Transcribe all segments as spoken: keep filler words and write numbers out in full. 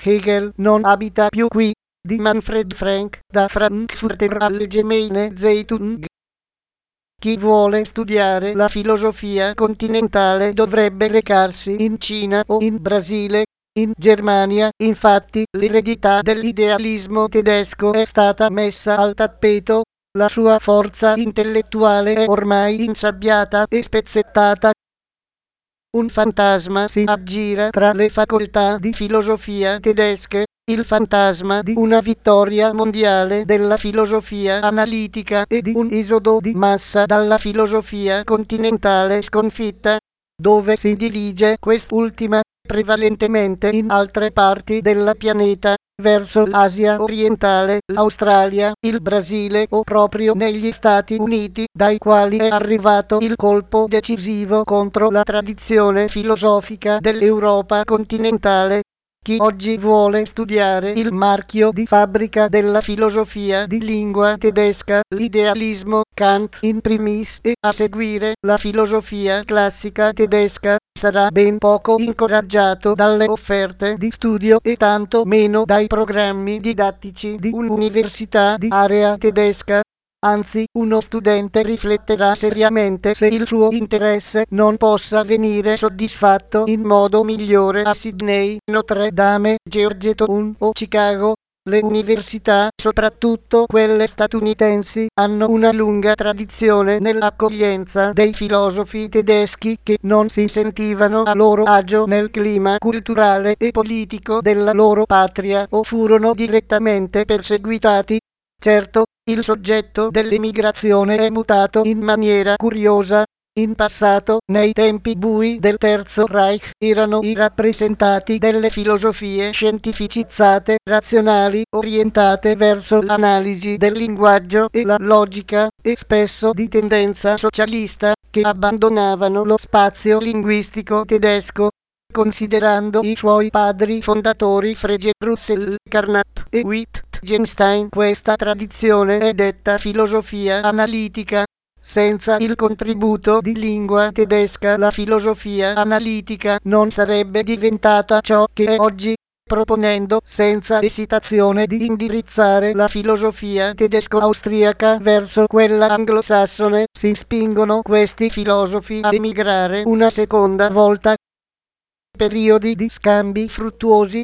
Hegel non abita più qui, di Manfred Frank, da Frankfurter Allgemeine Zeitung. Chi vuole studiare la filosofia continentale dovrebbe recarsi in Cina o in Brasile. In Germania, infatti, l'eredità dell'idealismo tedesco è stata messa al tappeto, la sua forza intellettuale è ormai insabbiata e spezzettata. Un fantasma si aggira tra le facoltà di filosofia tedesche, il fantasma di una vittoria mondiale della filosofia analitica e di un esodo di massa dalla filosofia continentale sconfitta, dove si dirige quest'ultima, prevalentemente in altre parti del pianeta, verso l'Asia orientale, l'Australia, il Brasile o proprio negli Stati Uniti, dai quali è arrivato il colpo decisivo contro la tradizione filosofica dell'Europa continentale. Chi oggi vuole studiare il marchio di fabbrica della filosofia di lingua tedesca, l'idealismo, Kant in primis, e a seguire la filosofia classica tedesca, sarà ben poco incoraggiato dalle offerte di studio e tanto meno dai programmi didattici di un'università di area tedesca. Anzi, uno studente rifletterà seriamente se il suo interesse non possa venire soddisfatto in modo migliore a Sydney, Notre Dame, Georgetown o Chicago. Le università, soprattutto quelle statunitensi, hanno una lunga tradizione nell'accoglienza dei filosofi tedeschi che non si sentivano a loro agio nel clima culturale e politico della loro patria o furono direttamente perseguitati. Certo, il soggetto dell'emigrazione è mutato in maniera curiosa. In passato, nei tempi bui del Terzo Reich, erano i rappresentati delle filosofie scientificizzate, razionali, orientate verso l'analisi del linguaggio e la logica, e spesso di tendenza socialista, che abbandonavano lo spazio linguistico tedesco. Considerando i suoi padri fondatori Frege, Russell, Carnap e Wittgenstein, questa tradizione è detta filosofia analitica. Senza il contributo di lingua tedesca la filosofia analitica non sarebbe diventata ciò che è oggi, proponendo senza esitazione di indirizzare la filosofia tedesco-austriaca verso quella anglosassone. Si spingono questi filosofi a emigrare una seconda volta. Periodi di scambi fruttuosi.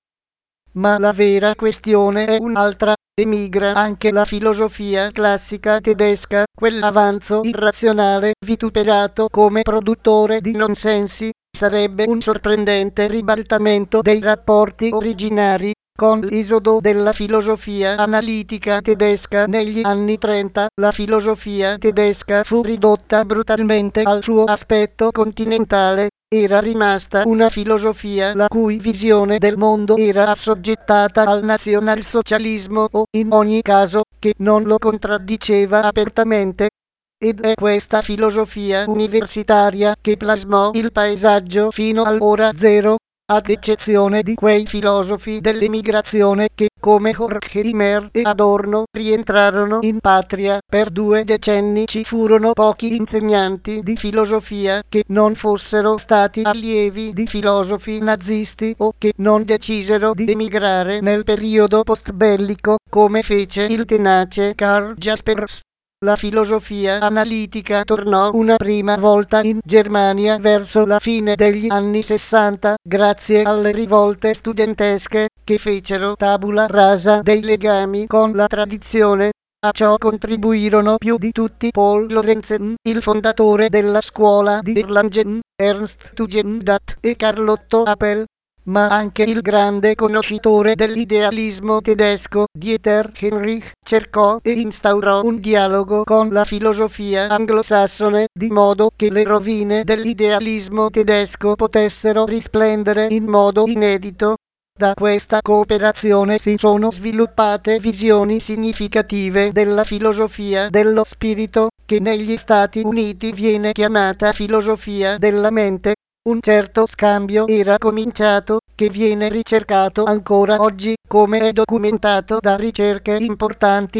Ma la vera questione è un'altra. Emigra anche la filosofia classica tedesca, quell'avanzo irrazionale vituperato come produttore di nonsensi. Sarebbe un sorprendente ribaltamento dei rapporti originari. Con l'esodo della filosofia analitica tedesca negli anni trenta, la filosofia tedesca fu ridotta brutalmente al suo aspetto continentale. Era rimasta una filosofia la cui visione del mondo era assoggettata al nazionalsocialismo o, in ogni caso, che non lo contraddiceva apertamente. Ed è questa filosofia universitaria che plasmò il paesaggio fino all'ora zero, ad eccezione di quei filosofi dell'emigrazione che, come Horkheimer e Adorno, rientrarono in patria. Per due decenni ci furono pochi insegnanti di filosofia che non fossero stati allievi di filosofi nazisti o che non decisero di emigrare nel periodo postbellico, come fece il tenace Karl Jaspers. La filosofia analitica tornò una prima volta in Germania verso la fine degli anni sessanta, grazie alle rivolte studentesche che fecero tabula rasa dei legami con la tradizione. A ciò contribuirono più di tutti Paul Lorenzen, il fondatore della scuola di Erlangen, Ernst Tugendhat e Carlotto Appel, ma anche il grande conoscitore dell'idealismo tedesco, Dieter Heinrich, cercò e instaurò un dialogo con la filosofia anglosassone, di modo che le rovine dell'idealismo tedesco potessero risplendere in modo inedito. Da questa cooperazione si sono sviluppate visioni significative della filosofia dello spirito, che negli Stati Uniti viene chiamata filosofia della mente. Un certo scambio era cominciato, che viene ricercato ancora oggi, come è documentato da ricerche importanti.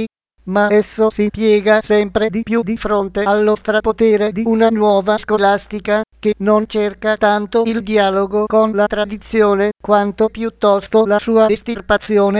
ma esso si piega sempre di più di fronte allo strapotere di una nuova scolastica, che non cerca tanto il dialogo con la tradizione, quanto piuttosto la sua estirpazione.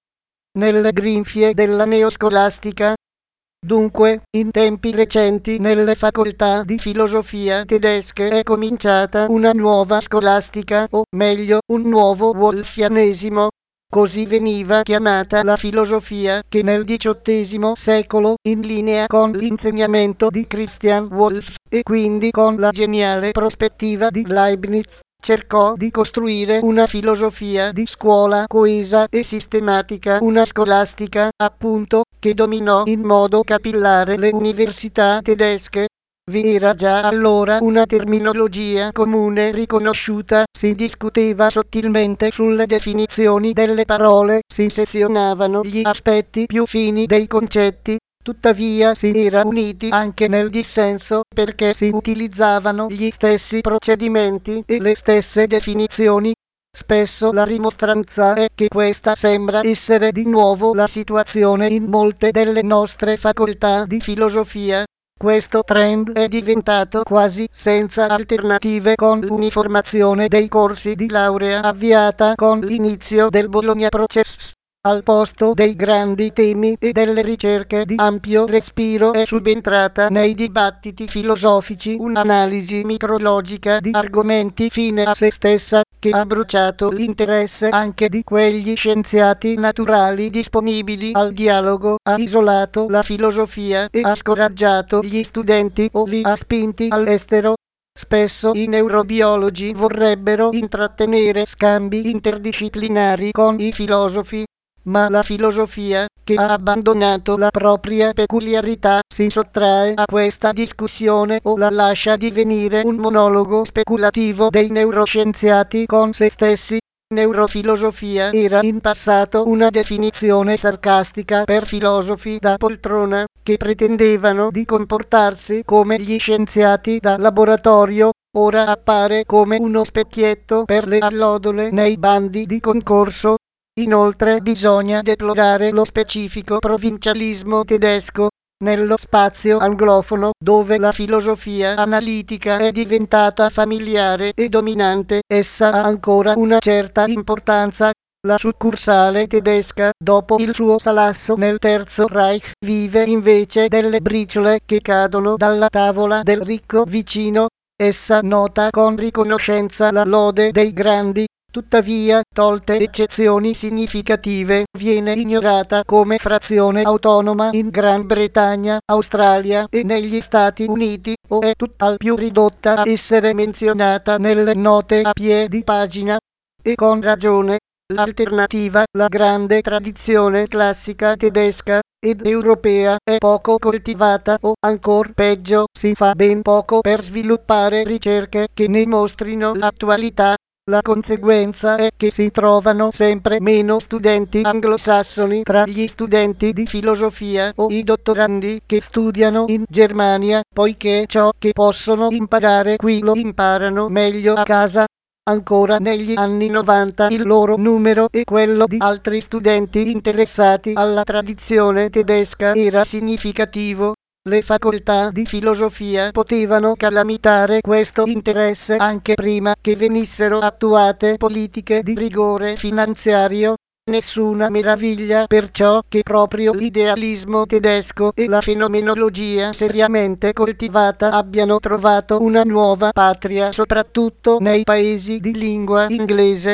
Nelle grinfie della neoscolastica, dunque, in tempi recenti nelle facoltà di filosofia tedesche è cominciata una nuova scolastica, o meglio, un nuovo wolfianesimo. Così veniva chiamata la filosofia che nel diciottesimo secolo, in linea con l'insegnamento di Christian Wolff, e quindi con la geniale prospettiva di Leibniz, cercò di costruire una filosofia di scuola coesa e sistematica, una scolastica, appunto, che dominò in modo capillare le università tedesche. Vi era già allora una terminologia comune riconosciuta, si discuteva sottilmente sulle definizioni delle parole, si sezionavano gli aspetti più fini dei concetti. Tuttavia si era uniti anche nel dissenso, perché si utilizzavano gli stessi procedimenti e le stesse definizioni. Spesso la rimostranza è che questa sembra essere di nuovo la situazione in molte delle nostre facoltà di filosofia. Questo trend è diventato quasi senza alternative con l'uniformazione dei corsi di laurea avviata con l'inizio del Bologna Process. Al posto dei grandi temi e delle ricerche di ampio respiro è subentrata nei dibattiti filosofici un'analisi micrologica di argomenti fine a se stessa, che ha bruciato l'interesse anche di quegli scienziati naturali disponibili al dialogo, ha isolato la filosofia e ha scoraggiato gli studenti o li ha spinti all'estero. Spesso i neurobiologi vorrebbero intrattenere scambi interdisciplinari con i filosofi, ma la filosofia, che ha abbandonato la propria peculiarità, si sottrae a questa discussione o la lascia divenire un monologo speculativo dei neuroscienziati con se stessi. Neurofilosofia era in passato una definizione sarcastica per filosofi da poltrona, che pretendevano di comportarsi come gli scienziati da laboratorio. Ora appare come uno specchietto per le allodole nei bandi di concorso. Inoltre bisogna deplorare lo specifico provincialismo tedesco nello spazio anglofono, dove la filosofia analitica è diventata familiare e dominante. Essa ha ancora una certa importanza. La succursale tedesca, dopo il suo salasso nel Terzo Reich, vive invece delle briciole che cadono dalla tavola del ricco vicino. Essa nota con riconoscenza la lode dei grandi. Tuttavia, tolte eccezioni significative, viene ignorata come frazione autonoma in Gran Bretagna, Australia e negli Stati Uniti, o è tutt'al più ridotta a essere menzionata nelle note a piedi pagina. E con ragione. L'alternativa, la grande tradizione classica tedesca ed europea, è poco coltivata o, ancor peggio, si fa ben poco per sviluppare ricerche che ne mostrino l'attualità. La conseguenza è che si trovano sempre meno studenti anglosassoni tra gli studenti di filosofia o i dottorandi che studiano in Germania, poiché ciò che possono imparare qui lo imparano meglio a casa. Ancora negli anni novanta il loro numero e quello di altri studenti interessati alla tradizione tedesca era significativo. Le facoltà di filosofia potevano calamitare questo interesse anche prima che venissero attuate politiche di rigore finanziario. Nessuna meraviglia perciò che proprio l'idealismo tedesco e la fenomenologia seriamente coltivata abbiano trovato una nuova patria soprattutto nei paesi di lingua inglese.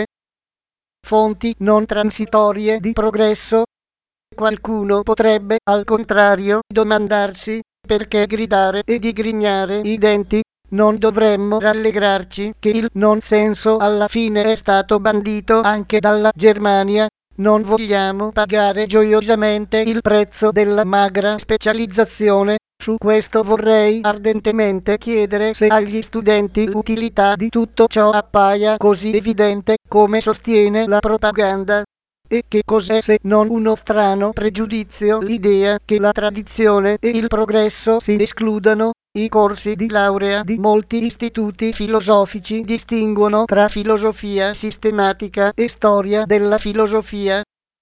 Fonti non transitorie di progresso. Qualcuno potrebbe, al contrario, domandarsi perché gridare e digrignare i denti. Non dovremmo rallegrarci che il non senso alla fine è stato bandito anche dalla Germania. Non vogliamo pagare gioiosamente il prezzo della magra specializzazione. Su questo vorrei ardentemente chiedere se agli studenti l'utilità di tutto ciò appaia così evidente come sostiene la propaganda. E che cos'è se non uno strano pregiudizio l'idea che la tradizione e il progresso si escludano? I corsi di laurea di molti istituti filosofici distinguono tra filosofia sistematica e storia della filosofia.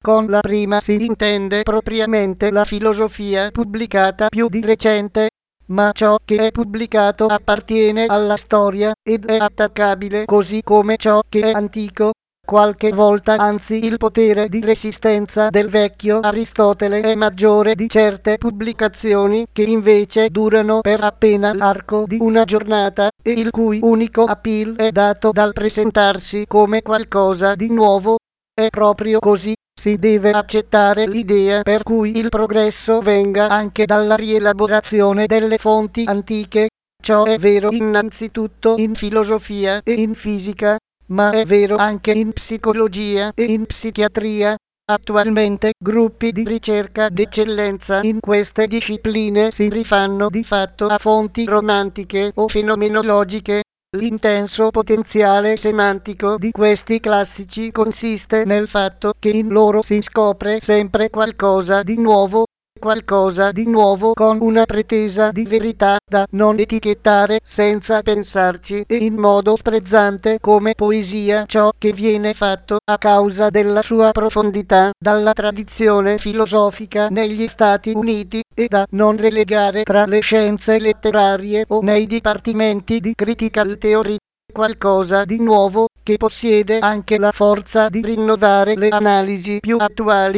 Con la prima si intende propriamente la filosofia pubblicata più di recente, ma ciò che è pubblicato appartiene alla storia ed è attaccabile così come ciò che è antico. Qualche volta anzi il potere di resistenza del vecchio Aristotele è maggiore di certe pubblicazioni che invece durano per appena l'arco di una giornata e il cui unico appeal è dato dal presentarsi come qualcosa di nuovo. È proprio così. Si deve accettare l'idea per cui il progresso venga anche dalla rielaborazione delle fonti antiche. Ciò è vero innanzitutto in filosofia e in fisica, ma è vero anche in psicologia e in psichiatria. Attualmente gruppi di ricerca d'eccellenza in queste discipline si rifanno di fatto a fonti romantiche o fenomenologiche. L'intenso potenziale semantico di questi classici consiste nel fatto che in loro si scopre sempre qualcosa di nuovo, qualcosa di nuovo con una pretesa di verità da non etichettare senza pensarci e in modo sprezzante come poesia, ciò che viene fatto a causa della sua profondità dalla tradizione filosofica negli Stati Uniti e da non relegare tra le scienze letterarie o nei dipartimenti di critical theory. Qualcosa di nuovo che possiede anche la forza di rinnovare le analisi più attuali.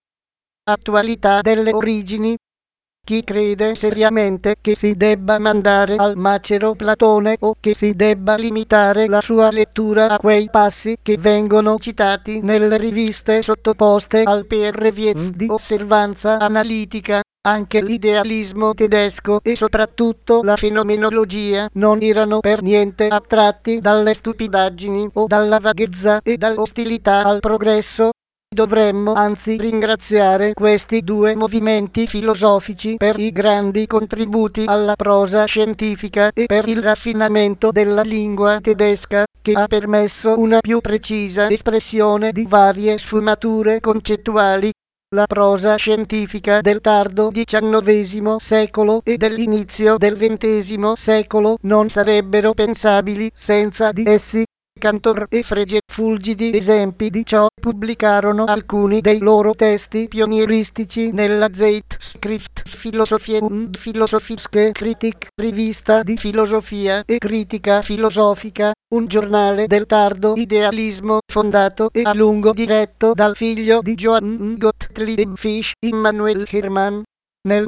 Attualità delle origini. Chi crede seriamente che si debba mandare al macero Platone o che si debba limitare la sua lettura a quei passi che vengono citati nelle riviste sottoposte al peer review di osservanza analitica, anche l'idealismo tedesco e soprattutto la fenomenologia non erano per niente attratti dalle stupidaggini o dalla vaghezza e dall'ostilità al progresso. Dovremmo anzi ringraziare questi due movimenti filosofici per i grandi contributi alla prosa scientifica e per il raffinamento della lingua tedesca, che ha permesso una più precisa espressione di varie sfumature concettuali. La prosa scientifica del tardo diciannovesimo secolo e dell'inizio del ventesimo secolo non sarebbero pensabili senza di essi. Cantor e Frege, fulgidi esempi di ciò, pubblicarono alcuni dei loro testi pionieristici nella Zeitschrift Philosophie und Philosophische Kritik, rivista di filosofia e critica filosofica, un giornale del tardo idealismo fondato e a lungo diretto dal figlio di Johann Gottlieb Fichte, Immanuel Hermann. Nel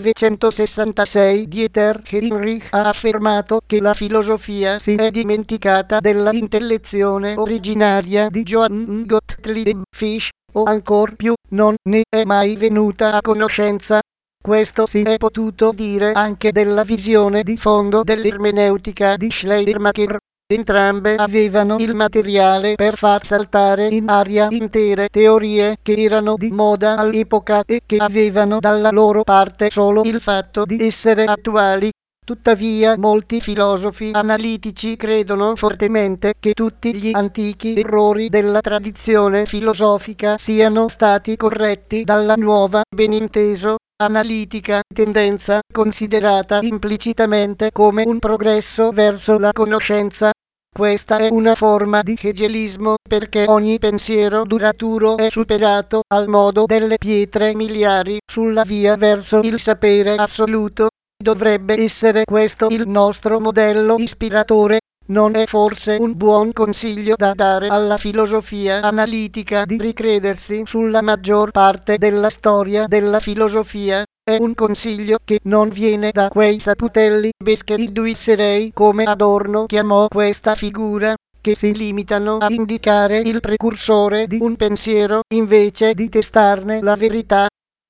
millenovecentosessantasei Dieter Heinrich ha affermato che la filosofia si è dimenticata della intellezione originaria di Johann Gottlieb Fichte, o ancor più, non ne è mai venuta a conoscenza. Questo si è potuto dire anche della visione di fondo dell'ermeneutica di Schleiermacher. Entrambe avevano il materiale per far saltare in aria intere teorie che erano di moda all'epoca e che avevano dalla loro parte solo il fatto di essere attuali. Tuttavia molti filosofi analitici credono fortemente che tutti gli antichi errori della tradizione filosofica siano stati corretti dalla nuova, beninteso, analitica tendenza, considerata implicitamente come un progresso verso la conoscenza. Questa è una forma di hegelismo perché ogni pensiero duraturo è superato al modo delle pietre miliari sulla via verso il sapere assoluto. Dovrebbe essere questo il nostro modello ispiratore. Non è forse un buon consiglio da dare alla filosofia analitica di ricredersi sulla maggior parte della storia della filosofia? È un consiglio che non viene da quei saputelli bescheriduisserei, come Adorno chiamò questa figura, che si limitano a indicare il precursore di un pensiero invece di testarne la verità.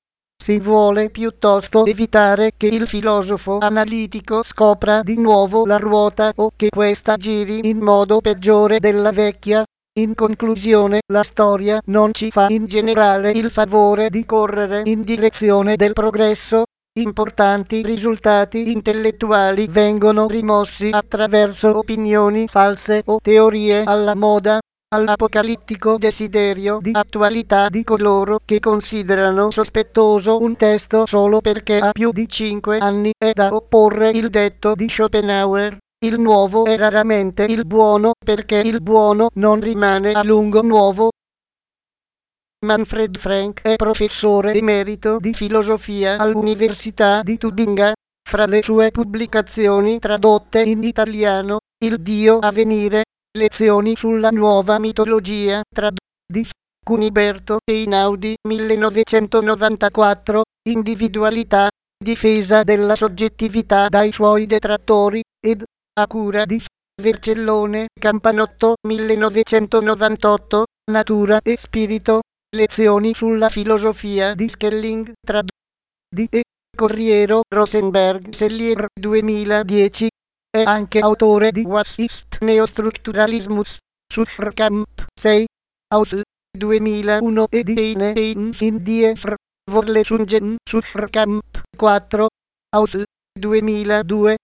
Si vuole piuttosto evitare che il filosofo analitico scopra di nuovo la ruota o che questa giri in modo peggiore della vecchia. In conclusione, la storia non ci fa in generale il favore di correre in direzione del progresso. Importanti risultati intellettuali vengono rimossi attraverso opinioni false o teorie alla moda, all'apocalittico desiderio di attualità di coloro che considerano sospettoso un testo solo perché ha più di cinque anni. È da opporre il detto di Schopenhauer: il nuovo è raramente il buono perché il buono non rimane a lungo nuovo. Manfred Frank è professore emerito di filosofia all'Università di Tubinga. Fra le sue pubblicazioni tradotte in italiano, Il Dio a venire, lezioni sulla nuova mitologia, trad- di Cuniberto Einaudi, millenovecentonovantaquattro, Individualità, difesa della soggettività dai suoi detrattori, ed a cura di Vercellone Campanotto, millenovecentonovantotto, Natura e spirito, lezioni sulla filosofia di Schelling, trad- di E. Corriero Rosenberg Sellier, duemiladieci. È anche autore di Was ist Neostrukturalismus? Suhrkamp, sei. Aus duemilauno e di Eine in die Vorlesungen Suhrkamp, quattro. Aus duemiladue.